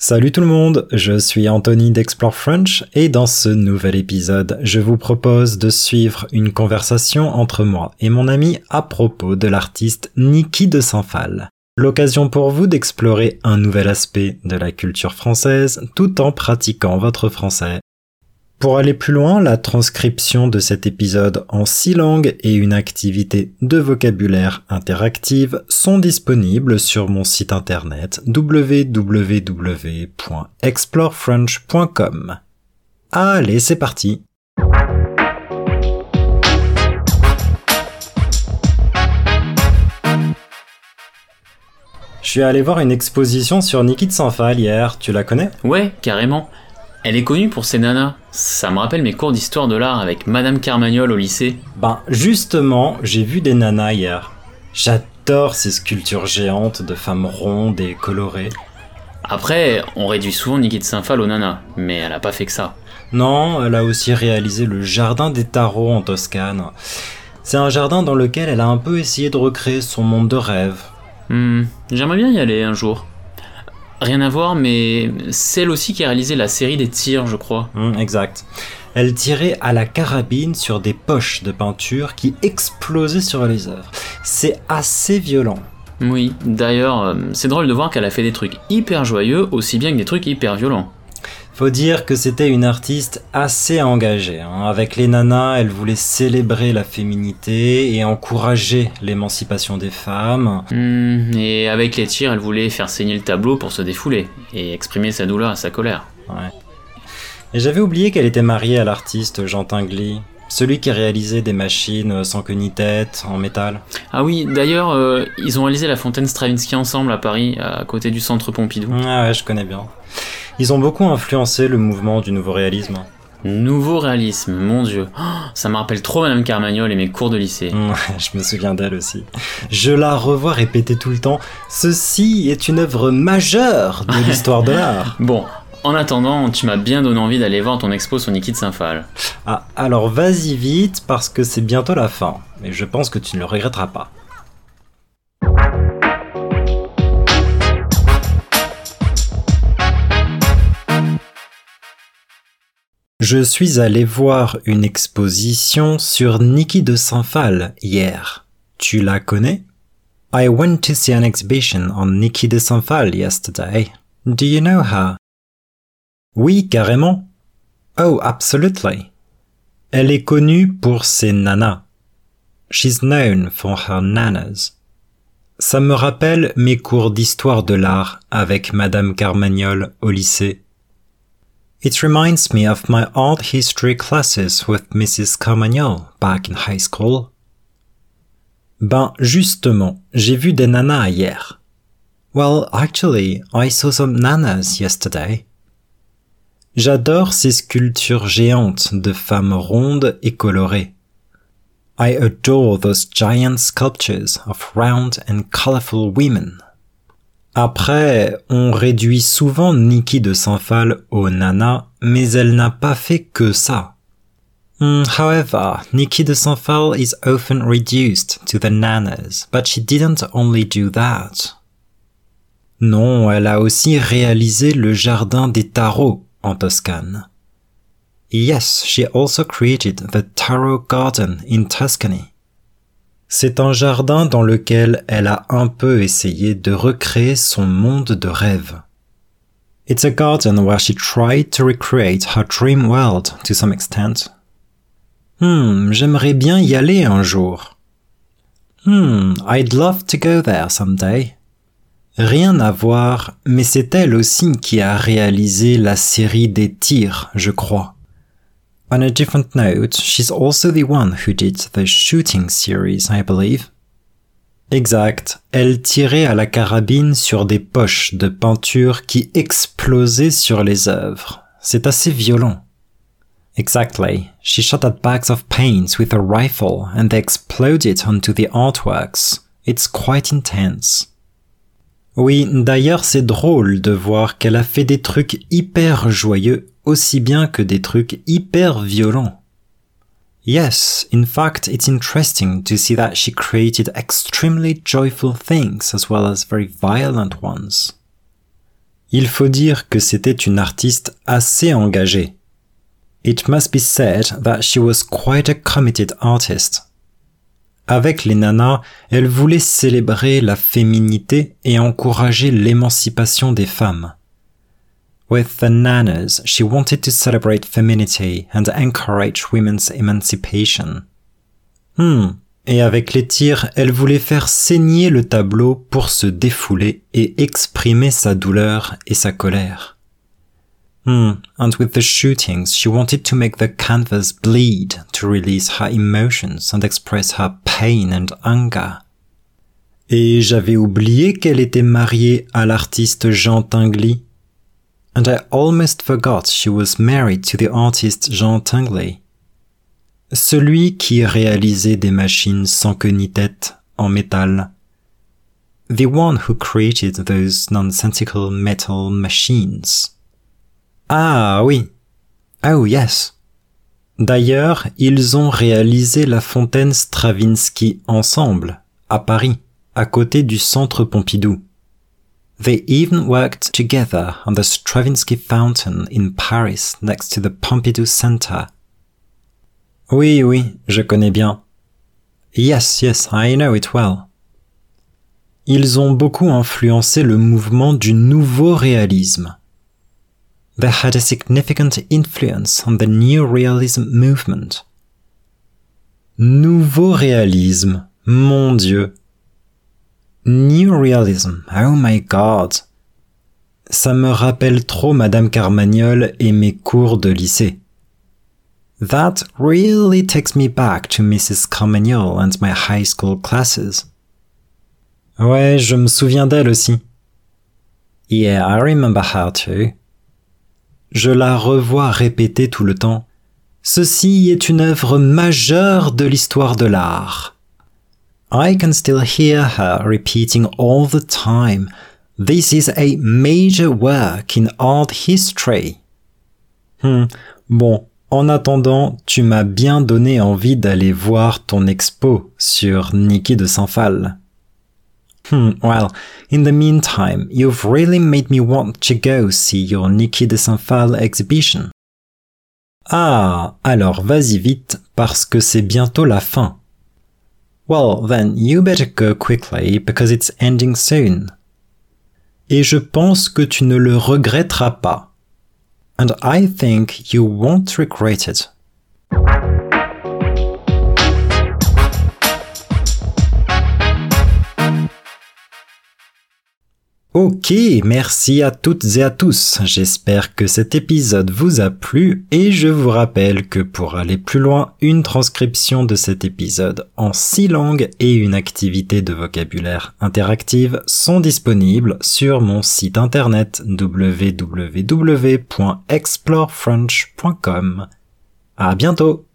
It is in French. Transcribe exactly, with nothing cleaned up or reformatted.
Salut tout le monde, je suis Anthony d'Explore French et dans ce nouvel épisode, je vous propose de suivre une conversation entre moi et mon ami à propos de l'artiste Niki de Saint-Phalle. L'occasion pour vous d'explorer un nouvel aspect de la culture française tout en pratiquant votre français. Pour aller plus loin, la transcription de cet épisode en six langues et une activité de vocabulaire interactive sont disponibles sur mon site internet w w w point explore french point com. Allez, c'est parti! Je suis allé voir une exposition sur Niki de Saint-Phalle hier, tu la connais? Ouais, carrément. Elle est connue pour ses nanas. Ça me rappelle mes cours d'histoire de l'art avec Madame Carmagnole au lycée. Ben, justement, j'ai vu des nanas hier. J'adore ces sculptures géantes de femmes rondes et colorées. Après, on réduit souvent Niki de Saint-Phalle aux nanas, mais elle a pas fait que ça. Non, elle a aussi réalisé le jardin des tarots en Toscane. C'est un jardin dans lequel elle a un peu essayé de recréer son monde de rêve. Hmm, j'aimerais bien y aller un jour. Rien à voir, mais c'est elle aussi qui a réalisé la série des tirs, je crois. Mmh, exact. Elle tirait à la carabine sur des poches de peinture qui explosaient sur les œuvres. C'est assez violent. Oui, d'ailleurs, c'est drôle de voir qu'elle a fait des trucs hyper joyeux, aussi bien que des trucs hyper violents. Faut dire que c'était une artiste assez engagée. Hein. Avec les nanas, elle voulait célébrer la féminité et encourager l'émancipation des femmes. Mmh, et avec les tirs, elle voulait faire saigner le tableau pour se défouler et exprimer sa douleur et sa colère. Ouais. Et j'avais oublié qu'elle était mariée à l'artiste Jean Tinguely, celui qui réalisait des machines sans queue ni tête, en métal. Ah oui, d'ailleurs, euh, ils ont réalisé la fontaine Stravinsky ensemble à Paris, à côté du centre Pompidou. Ah ouais, je connais bien. Ils ont beaucoup influencé le mouvement du nouveau réalisme. Nouveau réalisme, mon dieu. Oh, ça me rappelle trop Madame Carmagnole et mes cours de lycée. Mmh, je me souviens d'elle aussi. Je la revois répéter tout le temps. Ceci est une œuvre majeure de l'histoire de l'art. Bon, en attendant, tu m'as bien donné envie d'aller voir ton expo sur Niki de Saint-Phalle. Ah, alors vas-y vite parce que c'est bientôt la fin. Et je pense que tu ne le regretteras pas. Je suis allé voir une exposition sur Niki de Saint-Phalle hier. Tu la connais? I went to see an exhibition on Niki de Saint-Phalle yesterday. Do you know her? Oui, carrément. Oh, absolutely. Elle est connue pour ses nanas. She's known for her nanas. Ça me rappelle mes cours d'histoire de l'art avec Madame Carmagnole au lycée. It reminds me of my art history classes with Missus Carmagnole back in high school. Ben, justement, j'ai vu des nanas hier. Well, actually, I saw some nanas yesterday. J'adore ces sculptures géantes de femmes rondes et colorées. I adore those giant sculptures of round and colorful women. Après, on réduit souvent Niki de Saint-Phalle aux nanas, mais elle n'a pas fait que ça. Mm, however, Niki de Saint-Phalle is often reduced to the nanas, but she didn't only do that. Non, elle a aussi réalisé le jardin des tarots en Toscane. Yes, she also created the Tarot Garden in Tuscany. C'est un jardin dans lequel elle a un peu essayé de recréer son monde de rêve. It's a garden where she tried to recreate her dream world to some extent. Hmm, j'aimerais bien y aller un jour. Hmm, I'd love to go there someday. Rien à voir, mais c'est elle aussi qui a réalisé la série des tirs, je crois. On a different note, she's also the one who did the shooting series, I believe. Exact, elle tirait à la carabine sur des poches de peinture qui explosaient sur les œuvres. C'est assez violent. Exactly, she shot at bags of paint with a rifle and they exploded onto the artworks. It's quite intense. Oui, d'ailleurs c'est drôle de voir qu'elle a fait des trucs hyper joyeux aussi bien que des trucs hyper violents. Yes, in fact, it's interesting to see that she created extremely joyful things as well as very violent ones. Il faut dire que c'était une artiste assez engagée. It must be said that she was quite a committed artist. Avec les nanas, elle voulait célébrer la féminité et encourager l'émancipation des femmes. With the nanas, she wanted to celebrate femininity and encourage women's emancipation. Hmm. Et avec les tirs, elle voulait faire saigner le tableau pour se défouler et exprimer sa douleur et sa colère. Hmm. And with the shootings, she wanted to make the canvas bleed to release her emotions and express her pain and anger. Et j'avais oublié qu'elle était mariée à l'artiste Jean Tinguely. And I almost forgot she was married to the artist Jean Tinguely. Celui qui réalisait des machines sans queue ni tête en métal. The one who created those nonsensical metal machines. Ah oui. Oh yes. D'ailleurs, ils ont réalisé la fontaine Stravinsky ensemble, à Paris, à côté du Centre Pompidou. They even worked together on the Stravinsky Fountain in Paris next to the Pompidou Center. Oui, oui, je connais bien. Yes, yes, I know it well. Ils ont beaucoup influencé le mouvement du nouveau réalisme. They had a significant influence on the new realism movement. Nouveau réalisme, mon Dieu. New realism, oh my God. Ça me rappelle trop Madame Carmagnole et mes cours de lycée. That really takes me back to Missus Carmagnole and my high school classes. Ouais, je me souviens d'elle aussi. Yeah, I remember her too. Je la revois répéter tout le temps. Ceci est une œuvre majeure de l'histoire de l'art. I can still hear her repeating all the time, "This is a major work in art history." Hmm, bon. En attendant, tu m'as bien donné envie d'aller voir ton expo sur Niki de Saint-Phal. Hmm, well, in the meantime, you've really made me want to go see your Niki de Saint-Phal exhibition. Ah, alors vas-y vite, parce que c'est bientôt la fin. Well, then you better go quickly because it's ending soon. Et je pense que tu ne le regretteras pas. And I think you won't regret it. Ok, merci à toutes et à tous. J'espère que cet épisode vous a plu et je vous rappelle que pour aller plus loin, une transcription de cet épisode en six langues et une activité de vocabulaire interactive sont disponibles sur mon site internet w w w point explore french point com. À bientôt!